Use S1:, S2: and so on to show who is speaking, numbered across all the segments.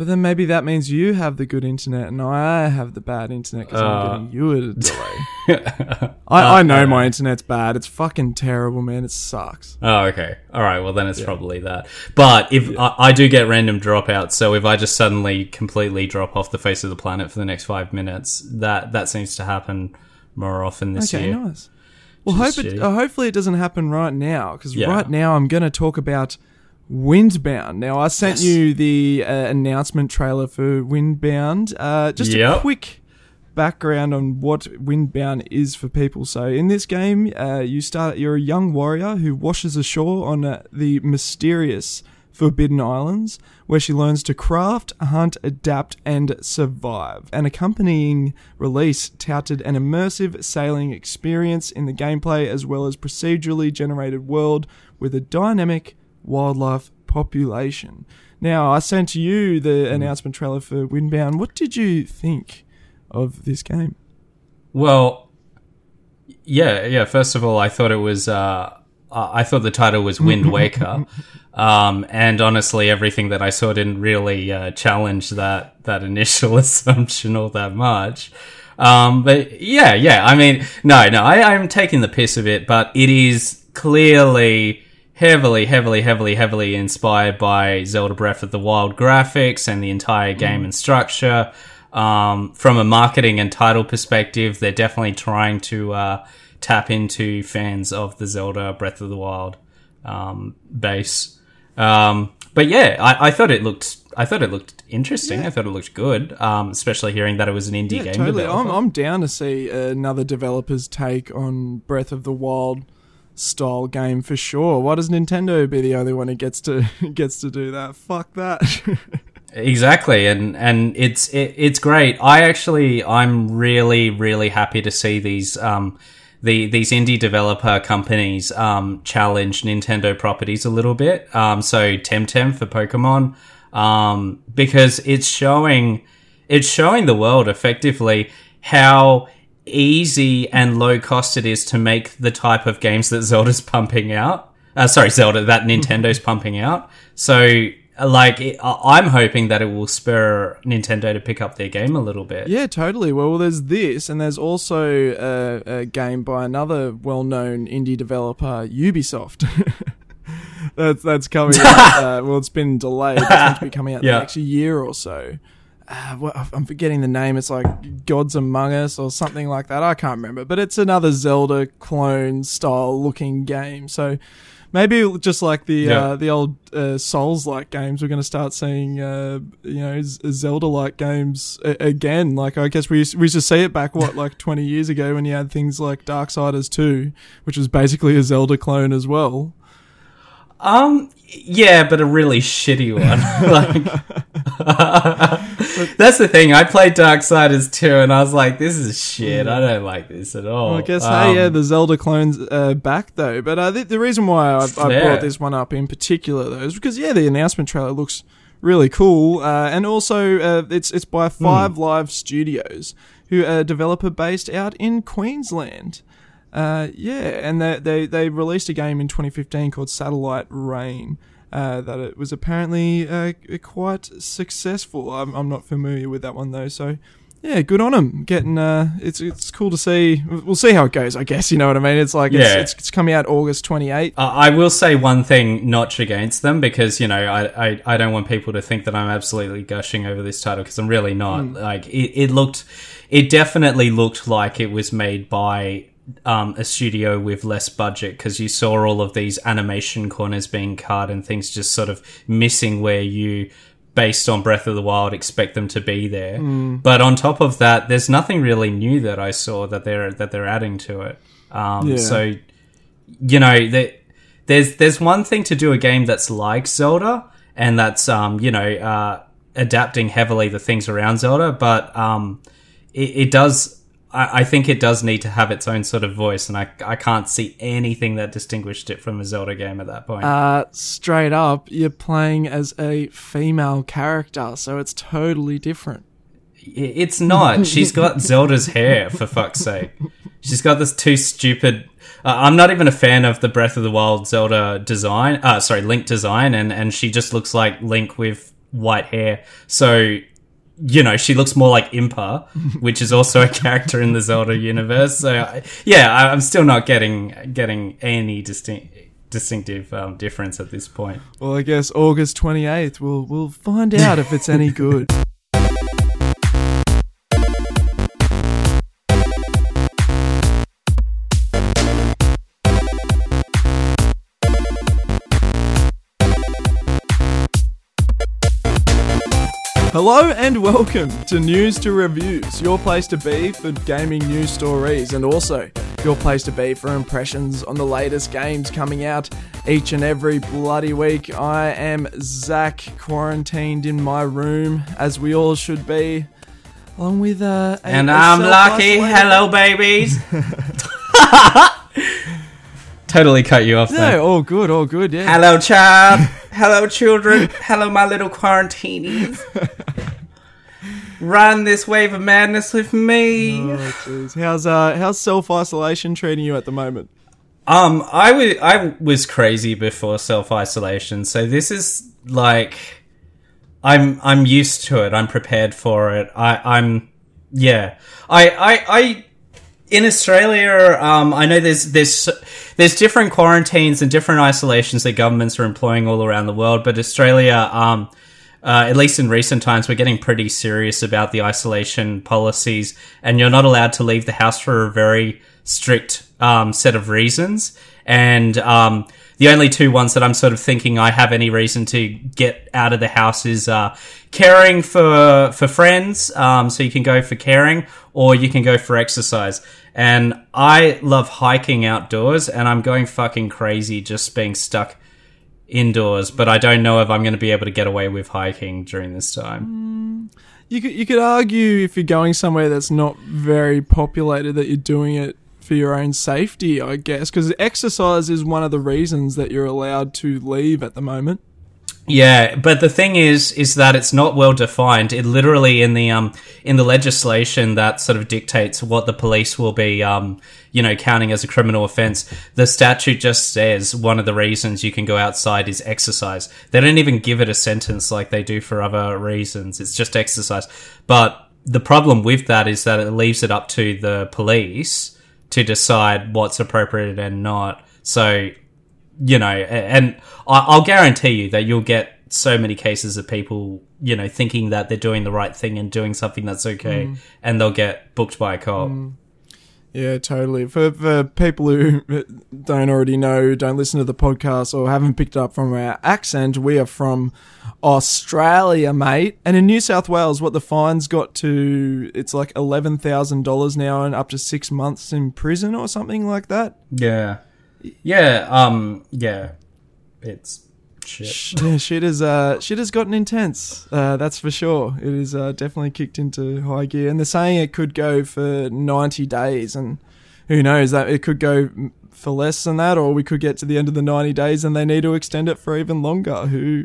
S1: But then maybe that means you have the good internet and I have the bad internet because I'm giving you a delay. I know my internet's bad. It's fucking terrible, man. It sucks.
S2: Oh, okay. All right. Well, then it's probably that. But if I do get random dropouts, so if I just suddenly completely drop off the face of the planet for the next 5 minutes, that seems to happen more often this year.
S1: Okay, nice. Well, hopefully it doesn't happen right now, because right now I'm going to talk about Windbound. Now, I sent you the announcement trailer for Windbound. Just a quick background on what Windbound is for people. So, in this game, you're a young warrior who washes ashore on the mysterious Forbidden Islands, where she learns to craft, hunt, adapt, and survive. An accompanying release touted an immersive sailing experience in the gameplay, as well as procedurally generated world with a dynamic wildlife population. Now, I sent you the announcement trailer for Windbound. What did you think of this game?
S2: Well, yeah. First of all, I thought it was. I thought the title was Wind Waker, and honestly, everything that I saw didn't really challenge that initial assumption all that much. But yeah. I mean, no. I'm taking the piss of it, but it is clearly heavily inspired by Zelda Breath of the Wild graphics and the entire game and structure. From a marketing and title perspective, they're definitely trying to tap into fans of the Zelda Breath of the Wild base. But yeah, I thought it looked interesting.
S1: Yeah.
S2: I thought it looked good, especially hearing that it was an indie game.
S1: Totally.
S2: Developer.
S1: I'm down to see another developer's take on Breath of the Wild style game for sure. Why does Nintendo be the only one who gets to do that? Fuck that.
S2: Exactly, and it's great. I'm really happy to see these these indie developer companies challenge Nintendo properties a little bit. So Temtem for Pokemon, because it's showing the world effectively how easy and low cost it is to make the type of games that Zelda's pumping out. That Nintendo's pumping out. So, I'm hoping that it will spur Nintendo to pick up their game a little bit.
S1: Yeah, totally. Well, there's this, and there's also a game by another well-known indie developer, Ubisoft. that's coming out. Well, it's been delayed. It's meant to be coming out the next year or so. I'm forgetting the name. It's like Gods Among Us or something like that. I can't remember. But it's another Zelda clone style looking game. So maybe just like the old Souls-like games, we're going to start seeing Zelda-like games again. Like, I guess we used to see it back 20 years ago when you had things like Darksiders 2, which was basically a Zelda clone as well.
S2: Yeah, but a really shitty one. That's the thing. I played Darksiders 2 and I was like, this is shit. I don't like this at all.
S1: Well, I guess, the Zelda clone's back though. But the reason why I brought this one up in particular though is because, the announcement trailer looks really cool. And also, it's by Five Live Studios, who are a developer based out in Queensland. And they released a game in 2015 called Satellite Rain, that it was apparently quite successful. I'm not familiar with that one though, so yeah, good on them. Getting it's cool to see. We'll see how it goes, I guess. You know what I mean? It's like it's coming out August 28th.
S2: I will say one thing, notch against them, because I don't want people to think that I'm absolutely gushing over this title, because I'm really not. Like it definitely looked like it was made by a studio with less budget, because you saw all of these animation corners being cut and things just sort of missing where you, based on Breath of the Wild, expect them to be there. But on top of that, there's nothing really new that I saw that they're adding to it. So there's one thing to do a game that's like Zelda, and that's adapting heavily the things around Zelda, but it does. I think it does need to have its own sort of voice, and I can't see anything that distinguished it from a Zelda game at that point.
S1: Straight up, you're playing as a female character, so it's totally different.
S2: It's not. She's got Zelda's hair, for fuck's sake. She's got this too stupid... I'm not even a fan of the Breath of the Wild Zelda design. Link design, and she just looks like Link with white hair. So, she looks more like Impa, which is also a character in the Zelda universe. So, I'm still not getting any distinctive difference at this point.
S1: Well, I guess August 28th, we'll find out if it's any good. Hello and welcome to News to Reviews, your place to be for gaming news stories and also your place to be for impressions on the latest games coming out each and every bloody week. I am Zach, quarantined in my room, as we all should be, along with
S2: and I'm Lucky. Hello, babies. Totally cut you off there.
S1: No, all good, yeah.
S2: Hello, child. Hello, children. Hello, my little quarantinis. Run this wave of madness with me.
S1: Oh, jeez. How's self-isolation treating you at the moment?
S2: I was crazy before self-isolation, so this is like I'm used to it. I'm prepared for it. I in Australia, I know there's different quarantines and different isolations that governments are employing all around the world, but Australia, at least in recent times, we're getting pretty serious about the isolation policies, and you're not allowed to leave the house for a very strict set of reasons. And the only two ones that I'm sort of thinking I have any reason to get out of the house is caring for friends, so you can go for caring, or you can go for exercise. And I love hiking outdoors, and I'm going fucking crazy just being stuck indoors, but I don't know if I'm going to be able to get away with hiking during this time.
S1: You could argue, if you're going somewhere that's not very populated, that you're doing it for your own safety, I guess, because exercise is one of the reasons that you're allowed to leave at the moment.
S2: Yeah, but the thing is that it's not well defined. It literally in the legislation that sort of dictates what the police will be, counting as a criminal offence. The statute just says one of the reasons you can go outside is exercise. They don't even give it a sentence like they do for other reasons. It's just exercise. But the problem with that is that it leaves it up to the police to decide what's appropriate and not. So, and I'll guarantee you that you'll get so many cases of people, thinking that they're doing the right thing and doing something that's okay, and they'll get booked by a cop.
S1: Yeah, totally. For people who don't already know, don't listen to the podcast, or haven't picked up from our accent, we are from Australia, mate. And in New South Wales, what the fines got to, it's like $11,000 now and up to 6 months in prison or something like that.
S2: Yeah. It's shit.
S1: Yeah, shit has gotten intense. That's for sure. It is definitely kicked into high gear, and they're saying it could go for 90 days, and who knows, that it could go for less than that, or we could get to the end of the 90 days and they need to extend it for even longer.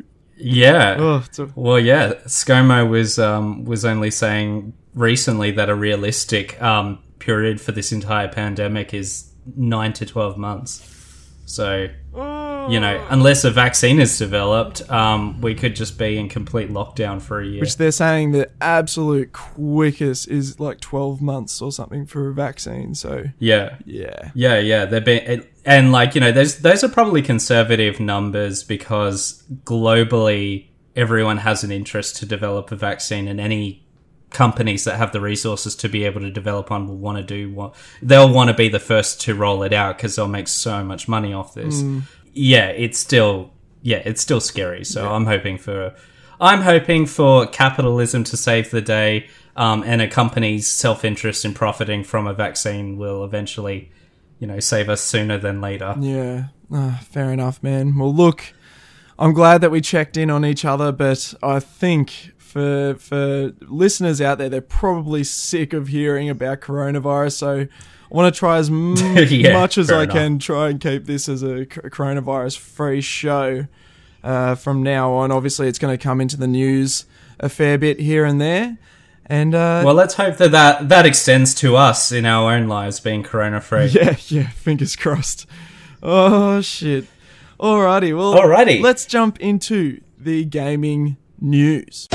S2: ScoMo was only saying recently that a realistic period for this entire pandemic is 9 to 12 months. So, unless a vaccine is developed, we could just be in complete lockdown for a year.
S1: Which they're saying the absolute quickest is like 12 months or something for a vaccine. So
S2: yeah. They've been, and those are probably conservative numbers, because globally everyone has an interest to develop a vaccine, and any companies that have the resources to be able to develop one will want to do what they'll want to be the first to roll it out, because they'll make so much money off this. It's still scary. So yeah. I'm hoping for capitalism to save the day, and a company's self-interest in profiting from a vaccine will eventually, save us sooner than later.
S1: Yeah, fair enough, man. Well, look, I'm glad that we checked in on each other, but I think for listeners out there, they're probably sick of hearing about coronavirus, so I want to try as much as I can try and keep this as a coronavirus-free show from now on. Obviously, it's going to come into the news a fair bit here and there. And
S2: well, let's hope that extends to us in our own lives being corona-free.
S1: Yeah, fingers crossed. Oh, shit. Alrighty, let's jump into the gaming news.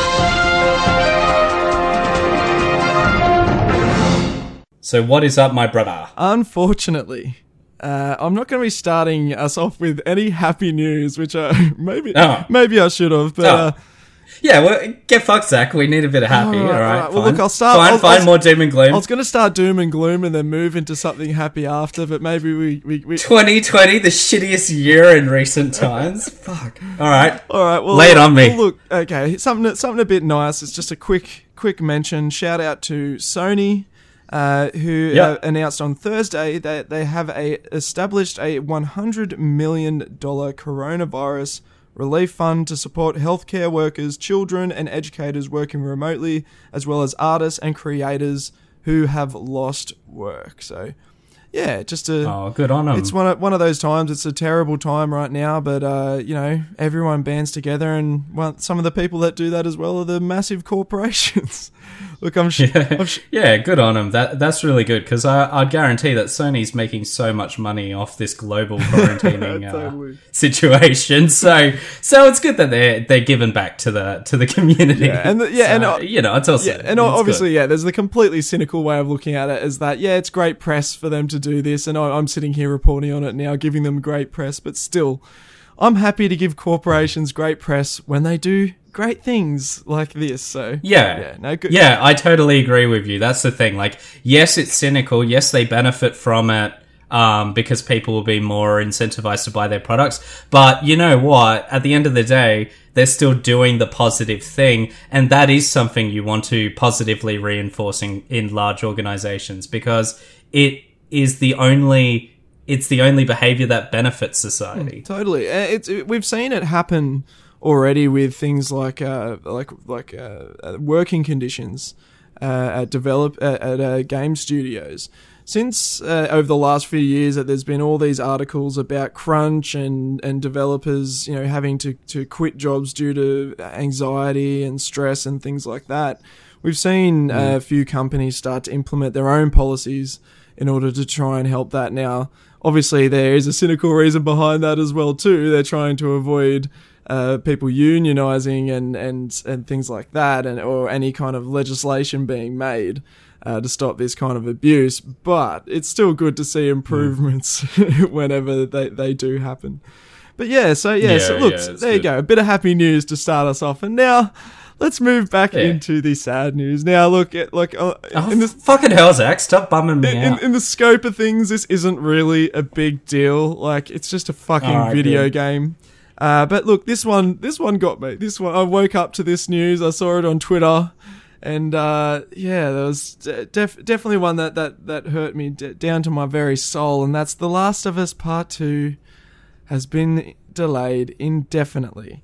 S2: So what is up, my brother?
S1: Unfortunately, I'm not going to be starting us off with any happy news, which maybe I should have, but...
S2: Yeah, well, get fucked, Zach. We need a bit of happy. All right.
S1: Well, look, I'll start.
S2: Fine, more doom and gloom.
S1: I was going to start doom and gloom and then move into something happy after, but maybe we
S2: 2020, the shittiest year in recent times. Fuck. All right.
S1: Well,
S2: lay it on me.
S1: Well, look, okay, something a bit nice. It's just a quick mention. Shout out to Sony, who announced on Thursday that they have established a $100 million coronavirus relief fund to support healthcare workers, children, and educators working remotely, as well as artists and creators who have lost work. So, yeah,
S2: good on them.
S1: It's one of those times. It's a terrible time right now, but everyone bands together, and some of the people that do that as well are the massive corporations. Look,
S2: good on them. That's really good, because I'd guarantee that Sony's making so much money off this global quarantining situation. So it's good that they're giving back to the community. It's also
S1: obviously there's the completely cynical way of looking at it, is that it's great press for them to do this, and I'm sitting here reporting on it now, giving them great press, but still, I'm happy to give corporations great press when they do great things like this. So
S2: I totally agree with you. That's the thing. Like, yes, it's cynical. Yes, they benefit from it because people will be more incentivized to buy their products. But you know what? At the end of the day, they're still doing the positive thing, and that is something you want to positively reinforce in large organizations, because it is the only behavior that benefits society.
S1: Totally. We've seen it happen already with things like working conditions at game studios. Since over the last few years that there's been all these articles about crunch and developers, having to quit jobs due to anxiety and stress and things like that, we've seen a few companies start to implement their own policies in order to try and help that. Now, obviously, there is a cynical reason behind that as well too. They're trying to avoid people unionizing and things like that, or any kind of legislation being made to stop this kind of abuse. But it's still good to see improvements whenever they do happen. But there you go, a bit of happy news to start us off, and now let's move back into the sad news. Now,
S2: fucking hell, Zach, stop bumming me out.
S1: In the scope of things, this isn't really a big deal. Like, it's just a fucking video game. But look, this one got me. I woke up to this news. I saw it on Twitter, and there was definitely one that hurt me down to my very soul, and that's The Last of Us Part 2 has been delayed indefinitely.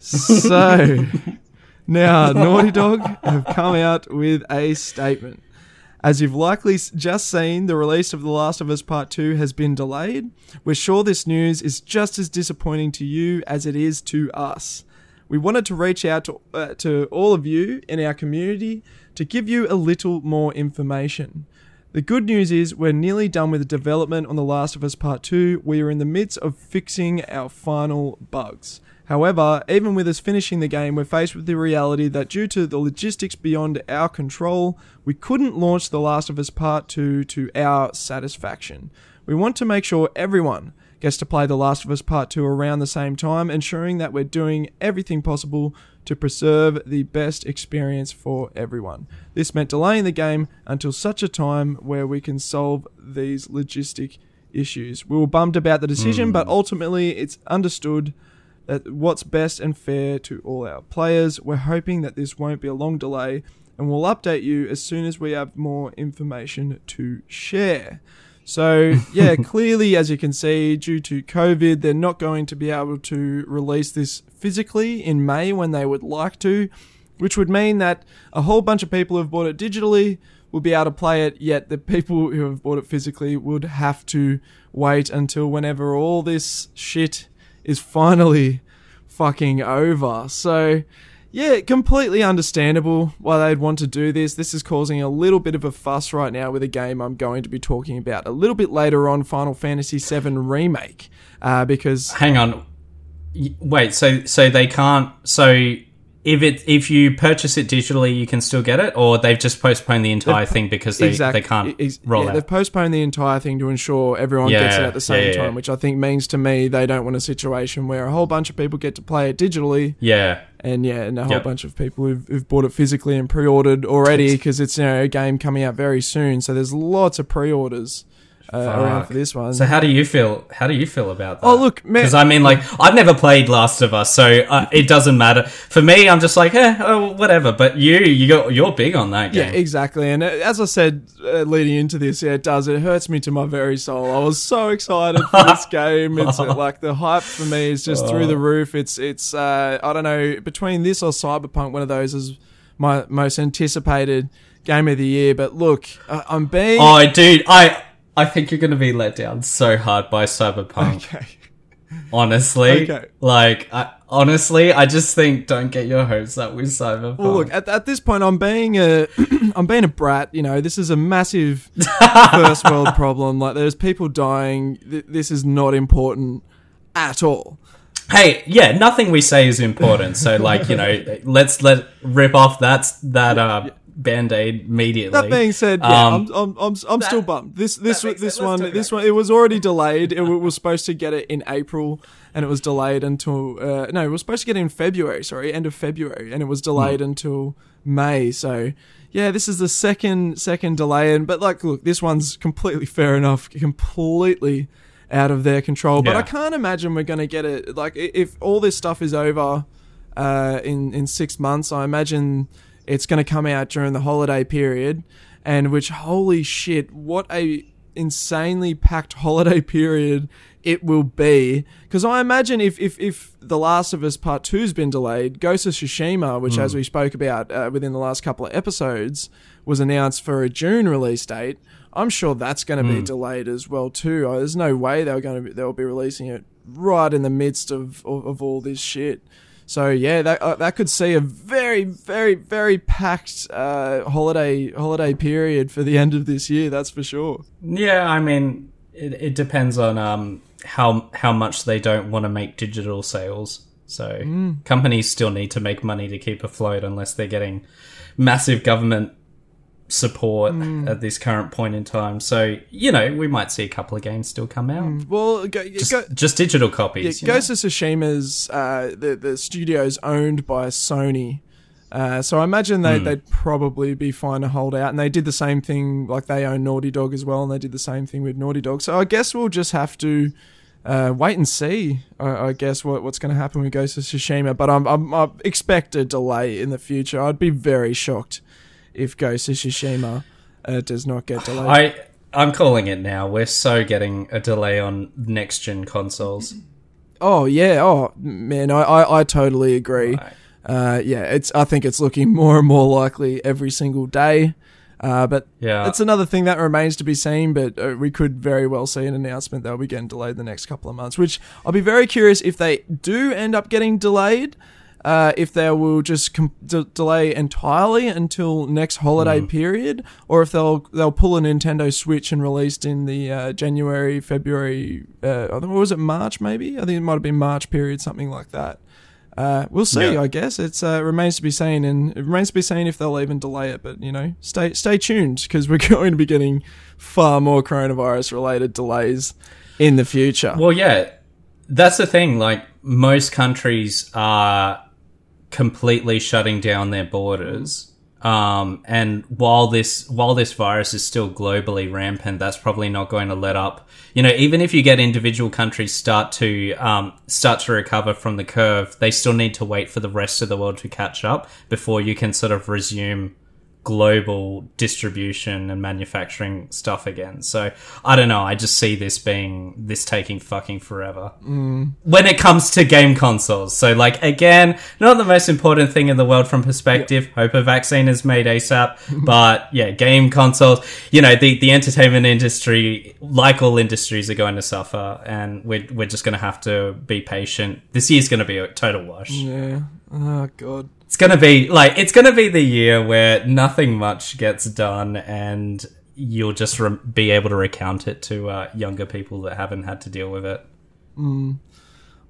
S1: So now, Naughty Dog have come out with a statement. As you've likely just seen, the release of The Last of Us Part 2 has been delayed. We're sure this news is just as disappointing to you as it is to us. We wanted to reach out to all of you in our community to give you a little more information. The good news is we're nearly done with the development on The Last of Us Part 2. We are in the midst of fixing our final bugs. However, even with us finishing the game, we're faced with the reality that due to the logistics beyond our control, we couldn't launch The Last of Us Part 2 to our satisfaction. We want to make sure everyone gets to play The Last of Us Part 2 around the same time, ensuring that we're doing everything possible to preserve the best experience for everyone. This meant delaying the game until such a time where we can solve these logistic issues. We were bummed about the decision, but ultimately it's understood that what's best and fair to all our players. We're hoping that this won't be a long delay, and we'll update you as soon as we have more information to share. So, clearly, as you can see, due to COVID, they're not going to be able to release this physically in May when they would like to, which would mean that a whole bunch of people who have bought it digitally will be able to play it, yet the people who have bought it physically would have to wait until whenever all this shit is finally fucking over. So, completely understandable why they'd want to do this. This is causing a little bit of a fuss right now with a game I'm going to be talking about a little bit later on, Final Fantasy VII Remake, because...
S2: Hang on. Wait, so they can't... So if you purchase it digitally, you can still get it, or they've just postponed the entire thing because they can't roll out.
S1: They've postponed the entire thing to ensure everyone gets it at the same time, which I think means to me they don't want a situation where a whole bunch of people get to play it digitally. And a whole bunch of people who've bought it physically and pre-ordered already because it's a game coming out very soon. So there's lots of pre-orders around for this one.
S2: So how do you feel? How do you feel about that?
S1: Oh, look, man,
S2: because I mean, like, I've never played Last of Us, so it doesn't matter for me. I'm just like, whatever. But you're big on that game.
S1: Yeah, exactly. And as I said, leading into this, it does. It hurts me to my very soul. I was so excited for this game. It's like the hype for me is just through the roof. It's I don't know, between this or Cyberpunk, one of those is my most anticipated game of the year. But look, I'm being.
S2: Oh, dude, I think you're going to be let down so hard by Cyberpunk.
S1: Okay.
S2: Honestly. Okay. Like, I just think don't get your hopes up with Cyberpunk.
S1: Well, look, at this point, I'm being a brat. This is a massive first world problem. Like, there's people dying. This is not important at all.
S2: Hey, yeah, nothing we say is important. So, like, let's rip off that Band-Aid immediately.
S1: That being said, I'm still bummed. This one, it was already delayed. It was supposed to get it in April, and it was delayed until it was supposed to get it in February. Sorry, end of February, and it was delayed until May. So, yeah, this is the second delay. But like, look, this one's completely fair enough. Completely out of their control. But I can't imagine we're going to get it. Like, if all this stuff is over in 6 months, I imagine it's going to come out during the holiday period, and which, holy shit, what a insanely packed holiday period it will be. Because I imagine if The Last of Us Part 2's been delayed, Ghost of Tsushima, which as we spoke about within the last couple of episodes, was announced for a June release date, I'm sure that's going to be delayed as well too. There's no way they'll be releasing it right in the midst of all this shit. So yeah, that could see a very, very, very packed holiday period for the end of this year. That's for sure.
S2: Yeah, I mean, it depends on how much they don't want to make digital sales. So companies still need to make money to keep afloat unless they're getting massive government support at this current point in time. So, we might see a couple of games still come out.
S1: Well,
S2: just digital copies.
S1: Yeah, Ghost of Tsushima's the studio's owned by Sony. So I imagine they'd probably be fine to hold out. And they did the same thing, like they own Naughty Dog as well, and they did the same thing with Naughty Dog. So I guess we'll just have to wait and see, I guess, what's going to happen with Ghost of Tsushima. But I expect a delay in the future. I'd be very shocked if Ghost of Tsushima does not get delayed.
S2: I'm calling it now. We're so getting a delay on next-gen consoles.
S1: Oh, yeah. Oh, man, I totally agree. Right. I think it's looking more and more likely every single day. But it's another thing that remains to be seen, but we could very well see an announcement they'll be getting delayed the next couple of months, which I'll be very curious if they do end up getting delayed. If they will just delay entirely until next holiday period, or if they'll pull a Nintendo Switch and released in the January, February, what was it, March maybe? I think it might have been March period, something like that. We'll see, I guess. It remains to be seen, and it remains to be seen if they'll even delay it. But, stay tuned, because we're going to be getting far more coronavirus-related delays in the future.
S2: Well, yeah, that's the thing. Like, most countries are completely shutting down their borders. And while this virus is still globally rampant, that's probably not going to let up. Even if you get individual countries start to recover from the curve, they still need to wait for the rest of the world to catch up before you can sort of resume global distribution and manufacturing stuff again. So I don't know. I just see this taking fucking forever when it comes to game consoles. So, like, again, not the most important thing in the world from perspective. Hope a vaccine is made ASAP. But yeah, game consoles, the entertainment industry, like all industries, are going to suffer, and we're just going to have to be patient. This year's going to be a total wash.
S1: Yeah. Oh God.
S2: It's going to be the year where nothing much gets done, and you'll just be able to recount it to younger people that haven't had to deal with it.
S1: Well,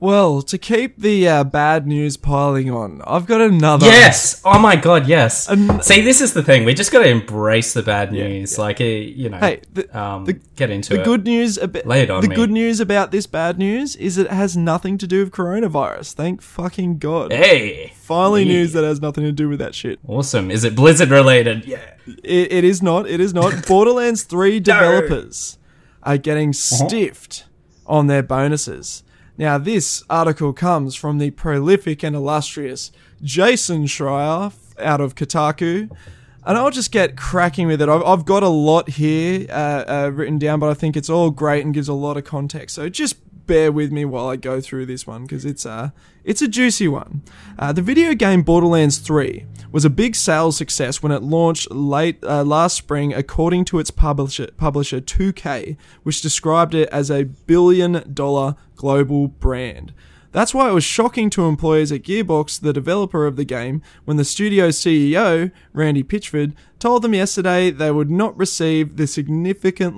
S1: Well, to keep the bad news piling on, I've got another.
S2: Yes! Oh my god, yes. See, this is the thing. We just got to embrace the bad news. Yeah. Like, you know,
S1: hey,
S2: get into it.
S1: The good news
S2: Lay it on me.
S1: The good news about this bad news is it has nothing to do with coronavirus. Thank fucking God.
S2: Hey!
S1: Finally news that has nothing to do with that shit.
S2: Awesome. Is it Blizzard related? Yeah.
S1: It is not. It is not. Borderlands 3 developers are getting stiffed on their bonuses. Now, this article comes from the prolific and illustrious Jason Schreier out of Kotaku, and I'll just get cracking with it. I've got a lot here written down, but I think it's all great and gives a lot of context. So just bear with me while I go through this one, because it's a juicy one. The video game Borderlands 3 was a big sales success when it launched late last spring, according to its publisher 2K, which described it as a $1 billion global brand. That's why it was shocking to employees at Gearbox, the developer of the game, when the studio's CEO, Randy Pitchford, told them yesterday they would not receive the significant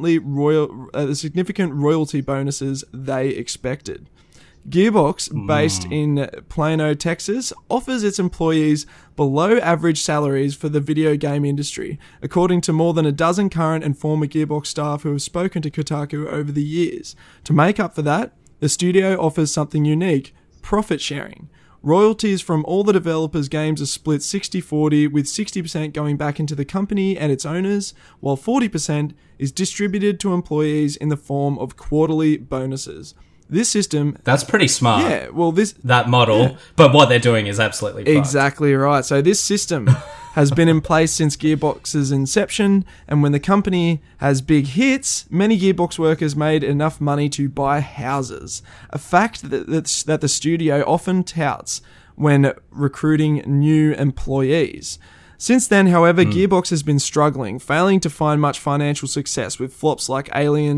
S1: royalty bonuses they expected. Gearbox, based in Plano, Texas, offers its employees below average salaries for the video game industry, according to more than a dozen current and former Gearbox staff who have spoken to Kotaku over the years. To make up for that, the studio offers something unique: profit sharing. Royalties from all the developers' games are split 60-40, with 60% going back into the company and its owners, while 40% is distributed to employees in the form of quarterly bonuses. This system...
S2: That's pretty smart.
S1: Yeah, well,
S2: that model, yeah. But what they're doing is absolutely fucked.
S1: Exactly right. So this system has been in place since Gearbox's inception, and when the company has big hits, many Gearbox workers made enough money to buy houses. A fact that the studio often touts when recruiting new employees. Since then, however, Gearbox has been struggling, failing to find much financial success with flops like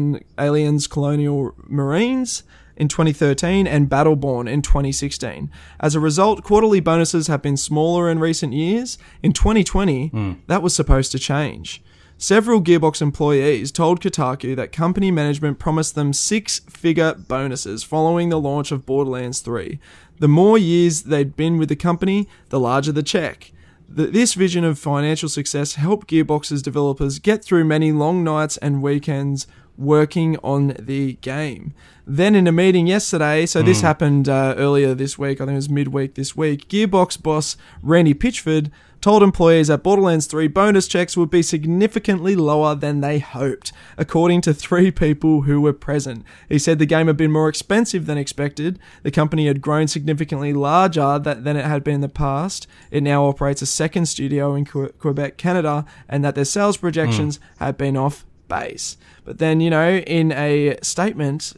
S1: Aliens Colonial Marines in 2013 and Battleborn in 2016. As a result, quarterly bonuses have been smaller in recent years. In 2020, that was supposed to change. Several Gearbox employees told Kotaku that company management promised them 6-figure bonuses following the launch of Borderlands 3. The more years they'd been with the company, the larger the check. This vision of financial success helped Gearbox's developers get through many long nights and weekends working on the game. Then in a meeting yesterday, so this happened earlier this week, I think it was midweek this week, Gearbox boss Randy Pitchford told employees that Borderlands 3 bonus checks would be significantly lower than they hoped, according to 3 people who were present. He said the game had been more expensive than expected, the company had grown significantly larger than it had been in the past, it now operates a second studio in Quebec, Canada, and that their sales projections had been off base. But then, you know, in a statement,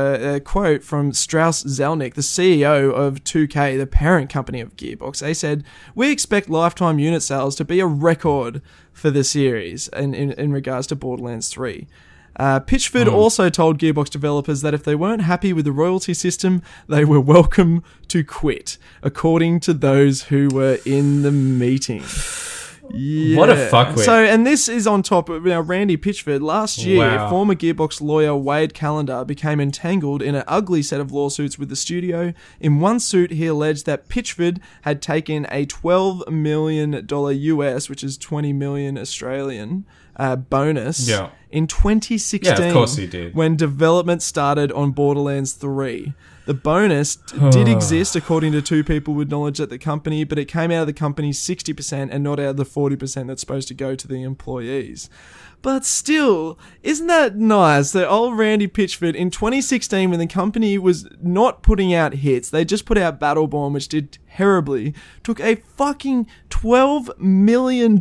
S1: a quote from Strauss Zelnick, the CEO of 2K, the parent company of Gearbox, they said, "We expect lifetime unit sales to be a record for the series in regards to Borderlands 3. Pitchford also told Gearbox developers that if they weren't happy with the royalty system, they were welcome to quit, according to those who were in the meeting. Yeah.
S2: What a fuckwit.
S1: So, and this is on top of Randy Pitchford. Last year, former Gearbox lawyer Wade Callender became entangled in an ugly set of lawsuits with the studio. In one suit, he alleged that Pitchford had taken a $12 million US, which is 20 million Australian, bonus in 2016.
S2: Yeah, of course he did.
S1: When development started on Borderlands 3. The bonus did exist, according to 2 people with knowledge at the company, but it came out of the company's 60% and not out of the 40% that's supposed to go to the employees. But still, isn't that nice that old Randy Pitchford in 2016, when the company was not putting out hits, they just put out Battleborn, which did terribly, took a fucking $12 million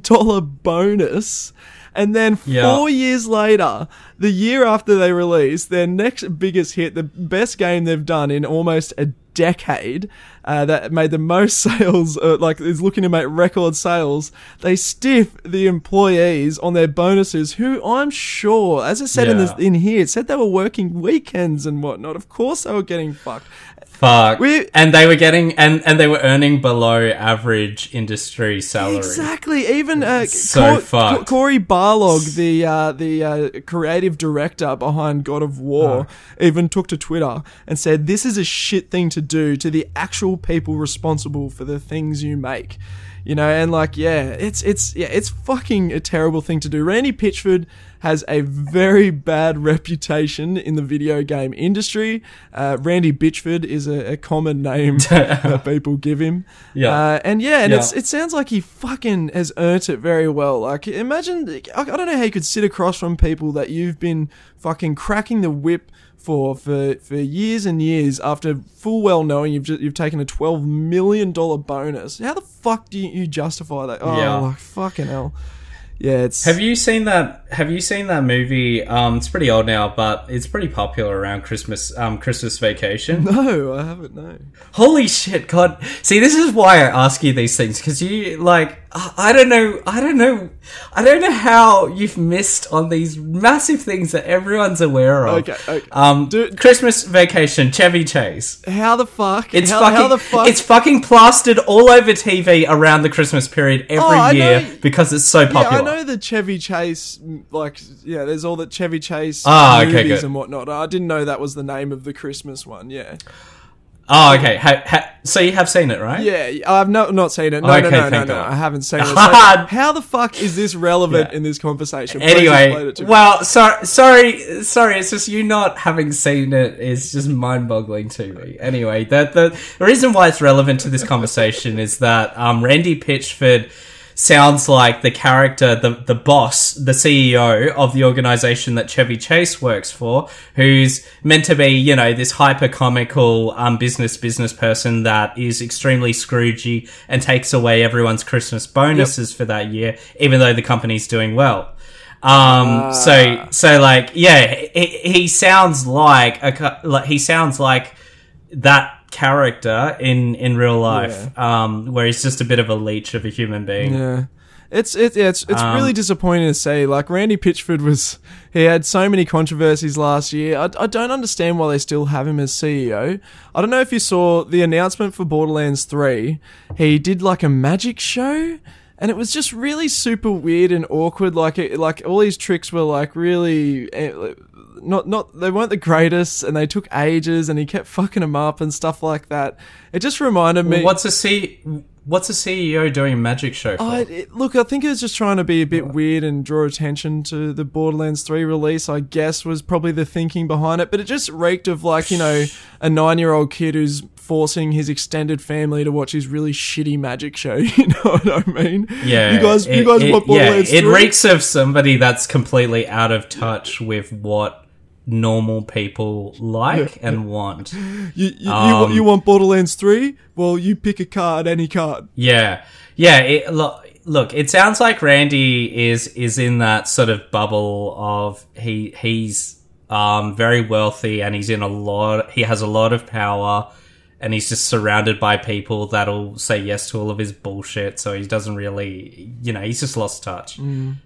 S1: bonus. And then 4 years later, the year after they released, their next biggest hit, the best game they've done in almost a decade, that made the most sales, is looking to make record sales, they stiff the employees on their bonuses, who I'm sure, as I said in here, it said they were working weekends and whatnot. Of course they were getting fucked.
S2: Fuck. And they were getting and they were earning below average industry salary.
S1: Exactly. Even
S2: fucked.
S1: Cory Barlog, the creative director behind God of War, even took to Twitter and said, "This is a shit thing to do to the actual people responsible for the things you make." You know, and like, it's fucking a terrible thing to do. Randy Pitchford has a very bad reputation in the video game industry. Randy Bitchford is a common name that people give him. Yeah. It sounds like he fucking has earned it very well. Like, imagine, I don't know how you could sit across from people that you've been fucking cracking the whip for years and years after full well knowing you've taken a $12 million bonus. How the fuck do you justify that? Like, fucking hell. Yeah, it's...
S2: Have you seen that movie? It's pretty old now, but it's pretty popular around Christmas Vacation.
S1: No, I haven't, no.
S2: Holy shit, God. See, this is why I ask you these things, because you, like, I don't know how you've missed on these massive things that everyone's aware of.
S1: Okay.
S2: Christmas Vacation, Chevy Chase.
S1: How the fuck?
S2: How the fuck? It's fucking plastered all over TV around the Christmas period every year because it's so popular.
S1: Yeah, I know the Chevy Chase, like, there's all the Chevy Chase movies and whatnot. I didn't know that was the name of the Christmas one, yeah.
S2: Oh, okay. So you have seen it, right?
S1: Yeah, I've not seen it. No, I haven't seen it. So how the fuck is this relevant in this conversation?
S2: Anyway, well, sorry. It's just you not having seen it is just mind-boggling to me. Anyway, the reason why it's relevant to this conversation is that Randy Pitchford sounds like the character, the boss, the CEO of the organization that Chevy Chase works for, who's meant to be, you know, this hyper-comical business person that is extremely Scroogey and takes away everyone's Christmas bonuses for that year, even though the company's doing well. He sounds like that character in real life, where he's just a bit of a leech of a human being.
S1: Yeah. It's really disappointing to say. Like, Randy Pitchford he had so many controversies last year. I don't understand why they still have him as CEO. I don't know if you saw the announcement for Borderlands 3. He did like a magic show, and it was just really super weird and awkward. Like all these tricks were like really not they weren't the greatest, and they took ages, and he kept fucking them up and stuff like that. It just reminded me.
S2: What's a CEO doing a magic show for?
S1: Look, I think it was just trying to be a bit weird and draw attention to the Borderlands 3 release, I guess, was probably the thinking behind it. But it just reeked of, like, you know, a 9-year-old kid who's forcing his extended family to watch his really shitty magic show. You know what I mean?
S2: Yeah.
S1: You guys want Borderlands 3?
S2: It reeks of somebody that's completely out of touch with what normal people like and want.
S1: You want Borderlands 3? Well, you pick a card, any card.
S2: Yeah. Look, it sounds like Randy is in that sort of bubble of he's very wealthy, and he has a lot of power, and he's just surrounded by people that'll say yes to all of his bullshit, so he doesn't really, you know, he's just lost touch.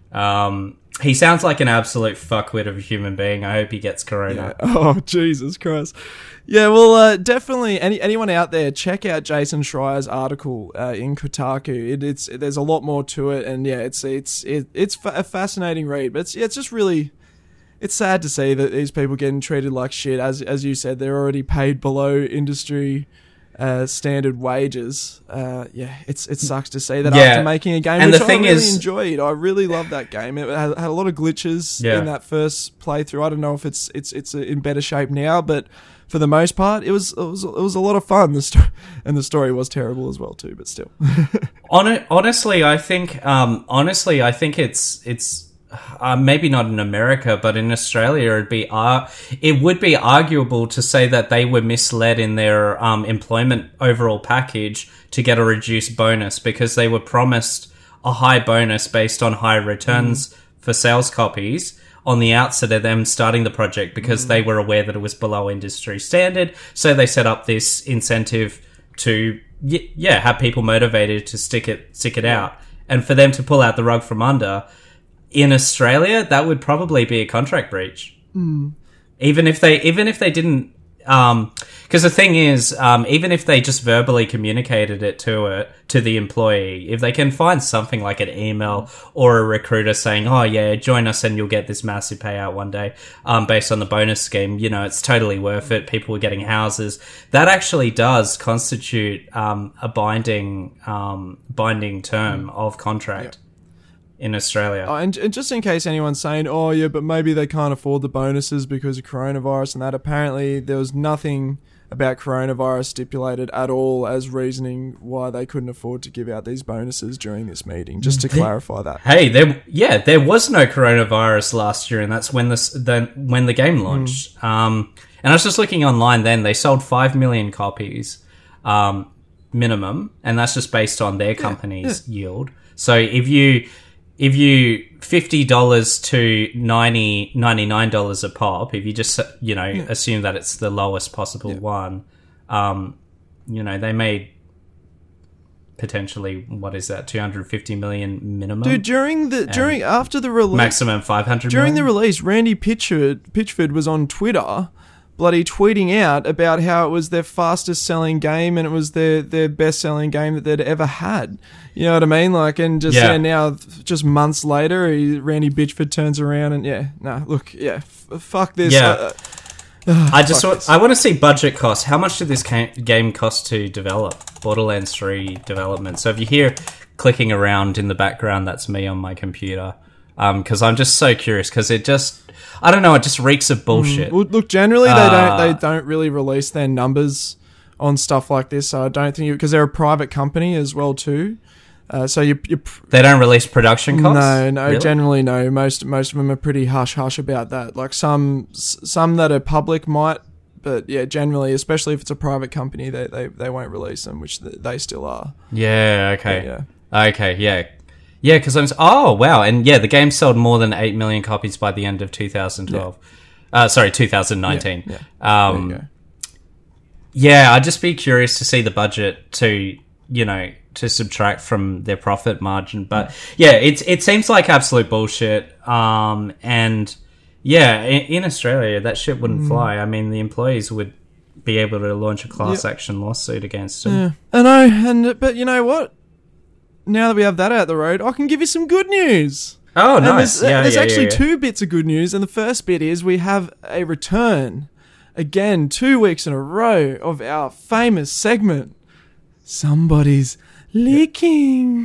S2: He sounds like an absolute fuckwit of a human being. I hope he gets corona.
S1: Yeah. Oh, Jesus Christ. Yeah, well, definitely, anyone out there, check out Jason Schreier's article in Kotaku. There's a lot more to it, and yeah, it's a fascinating read. But it's just really, it's sad to see that these people getting treated like shit. As you said, they're already paid below industry standard wages. It sucks to see that after making a game, and which I really enjoyed. I really loved that game. It had a lot of glitches in that first playthrough. I don't know if it's in better shape now, but for the most part, it was a lot of fun. The story was terrible as well too, but still.
S2: Honestly, I think it's maybe not in America, but in Australia, it would be arguable to say that they were misled in their employment overall package to get a reduced bonus, because they were promised a high bonus based on high returns for sales copies on the outset of them starting the project, because they were aware that it was below industry standard. So they set up this incentive to have people motivated to stick it out, and for them to pull out the rug from under. In Australia, that would probably be a contract breach. Even if they didn't because the thing is, even if they just verbally communicated it to the employee, if they can find something like an email or a recruiter saying, "Oh yeah, join us and you'll get this massive payout one day," based on the bonus scheme, it's totally worth it. People are getting houses. That actually does constitute a binding term of contract. Yeah. In Australia.
S1: And just in case anyone's saying, oh yeah, but maybe they can't afford the bonuses because of coronavirus and that, apparently there was nothing about coronavirus stipulated at all as reasoning why they couldn't afford to give out these bonuses during this meeting, just to clarify that.
S2: Hey, there was no coronavirus last year, and that's when when the game launched. And I was just looking online then, they sold 5 million copies minimum, and that's just based on their company's yield. So if you $50 to $99 a pop, if you just assume that it's the lowest possible one, they made potentially, what is that, 250 million minimum,
S1: dude. After the release,
S2: maximum 500
S1: during
S2: million?
S1: the release, Randy Pitchford was on Twitter bloody tweeting out about how it was their fastest selling game and it was their best selling game that they'd ever had. You know what I mean? Like, and just now, just months later, Randy Pitchford turns around and fuck this.
S2: Yeah. I want to see budget costs. How much did this game cost to develop? Borderlands 3 development. So if you hear clicking around in the background, that's me on my computer. Because I'm just so curious, because it just, I don't know, it just reeks of bullshit.
S1: Well, look, generally they don't really release their numbers on stuff like this, so I don't think because they're a private company as well too. So you
S2: they don't release production costs?
S1: No, really? Generally no. Most of them are pretty hush about that. Like some that are public might, but yeah, generally, especially if it's a private company, they won't release them, which they still are.
S2: Yeah. Okay.
S1: Yeah.
S2: Okay. Yeah. Yeah, because the game sold more than 8 million copies by the end of 2012. 2019. I'd just be curious to see the budget to subtract from their profit margin. But yeah, it seems like absolute bullshit. In Australia, that shit wouldn't fly. I mean, the employees would be able to launch a class action lawsuit against them.
S1: Yeah, I know, but you know what? Now that we have that out the road, I can give you some good news.
S2: Oh, nice.
S1: There's actually two bits of good news, and the first bit is we have a return, again, 2 weeks in a row, of our famous segment, Somebody's Leaking.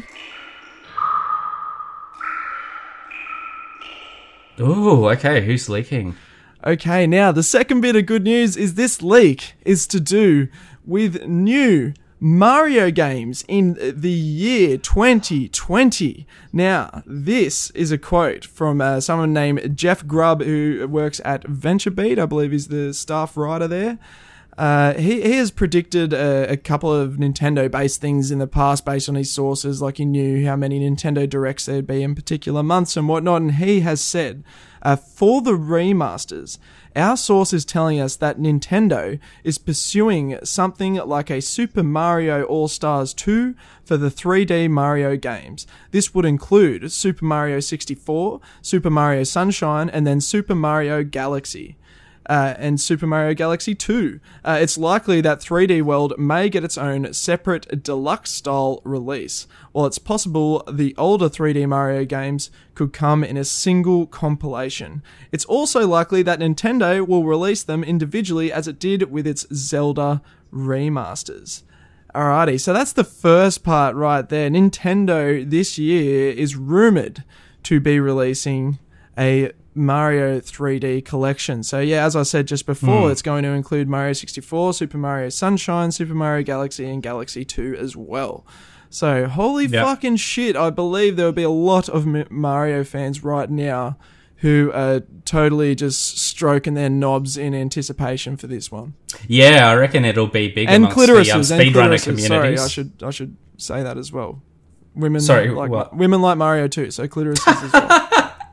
S2: Ooh, okay, who's leaking?
S1: Okay, now, the second bit of good news is this leak is to do with new Mario games in the year 2020. Now, this is a quote from someone named Jeff Grubb, who works at VentureBeat. I believe he's the staff writer there. He has predicted a couple of Nintendo-based things in the past based on his sources, like he knew how many Nintendo Directs there'd be in particular months and whatnot, and he has said, for the remasters, our source is telling us that Nintendo is pursuing something like a Super Mario All-Stars 2 for the 3D Mario games. This would include Super Mario 64, Super Mario Sunshine, and then Super Mario Galaxy. And Super Mario Galaxy 2. It's likely that 3D World may get its own separate deluxe-style release, while it's possible the older 3D Mario games could come in a single compilation. It's also likely that Nintendo will release them individually as it did with its Zelda remasters. Alrighty, so that's the first part right there. Nintendo this year is rumoured to be releasing a Mario 3D collection. So yeah, as I said just before, it's going to include Mario 64, Super Mario Sunshine, Super Mario Galaxy, and Galaxy 2 as well. So holy fucking shit, I believe there will be a lot of Mario fans right now who are totally just stroking their knobs in anticipation for this one.
S2: Yeah, I reckon it'll be big
S1: and
S2: amongst the speedrunner communities.
S1: Sorry, I should say that as well. Women like Mario too, so clitorises as well.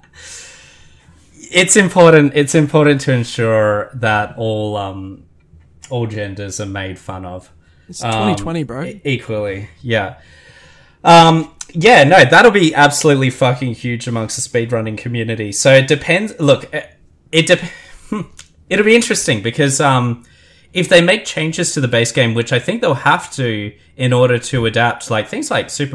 S2: It's important to ensure that all genders are made fun of.
S1: It's 2020, bro.
S2: Equally, yeah. That'll be absolutely fucking huge amongst the speedrunning community. So it depends. Look, it'll be interesting because if they make changes to the base game, which I think they'll have to in order to adapt, like things like Super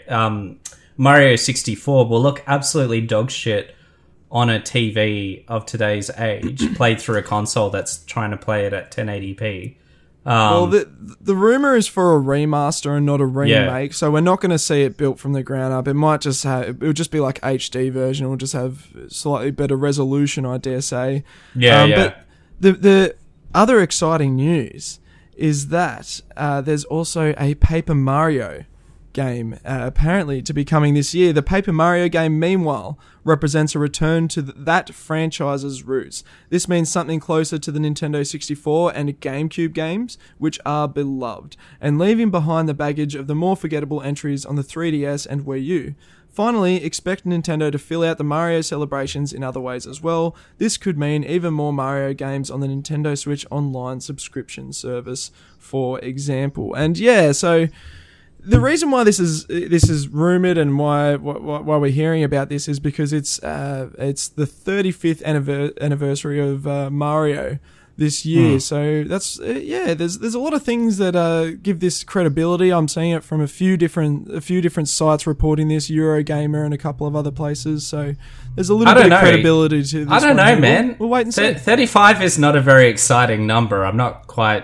S2: Mario 64 will look absolutely dog shit on a TV of today's age, played through a console that's trying to play it at 1080p.
S1: Well, the rumor is for a remaster and not a remake, so we're not going to see it built from the ground up. It might just it'll just be like HD version. It'll just have slightly better resolution, I dare say. But the other exciting news is that there's also a Paper Mario game apparently to be coming this year. The Paper Mario game, meanwhile, represents a return to that franchise's roots. This means something closer to the Nintendo 64 and GameCube games, which are beloved, and leaving behind the baggage of the more forgettable entries on the 3DS and Wii U. Finally, expect Nintendo to fill out the Mario celebrations in other ways as well. This could mean even more Mario games on the Nintendo Switch Online subscription service, for example. And yeah, so the reason why this is rumored and why we're hearing about this is because it's the 35th anniversary of Mario this year. So that's there's a lot of things that give this credibility. I'm seeing it from a few different sites reporting this, Eurogamer and a couple of other places. So there's a little bit of credibility to this.
S2: I don't know, man.
S1: We'll wait and see.
S2: 35 is not a very exciting number. I'm not quite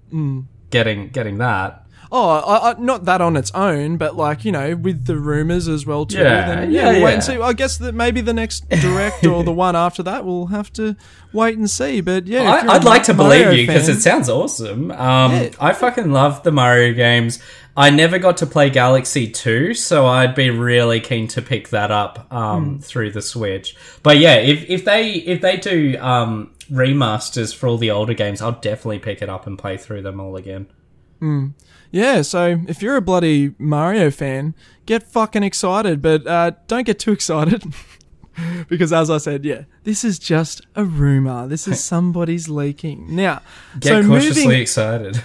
S2: getting that.
S1: Oh, not that on its own, but like, you know, with the rumours as well too.
S2: We'll
S1: wait and see. I guess that maybe the next Direct or the one after that, we'll have to wait and see. But yeah,
S2: I'd like to believe you because it sounds awesome. I fucking love the Mario games. I never got to play Galaxy 2, so I'd be really keen to pick that up through the Switch. But yeah, if they do remasters for all the older games, I'll definitely pick it up and play through them all again.
S1: Yeah, so if you're a bloody Mario fan, get fucking excited, but don't get too excited. Because as I said, this is just a rumour. This is somebody's leaking. Now,
S2: get cautiously excited.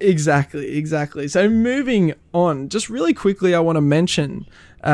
S1: Exactly. So moving on, just really quickly, I want to mention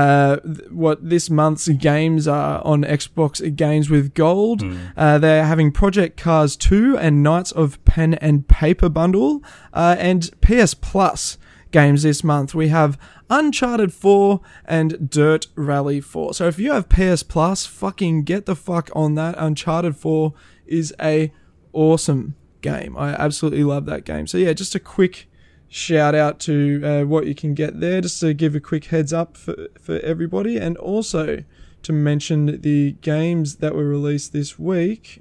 S1: what this month's games are on Xbox Games with Gold. They're having Project Cars 2 and Knights of Pen and Paper bundle, and PS Plus games this month. We have Uncharted 4 and Dirt Rally 4. So if you have PS Plus, fucking get the fuck on that. Uncharted 4 is a awesome game. I absolutely love that game. So yeah, just a quick shout out to what you can get there, just to give a quick heads up for everybody, and also to mention the games that were released this week.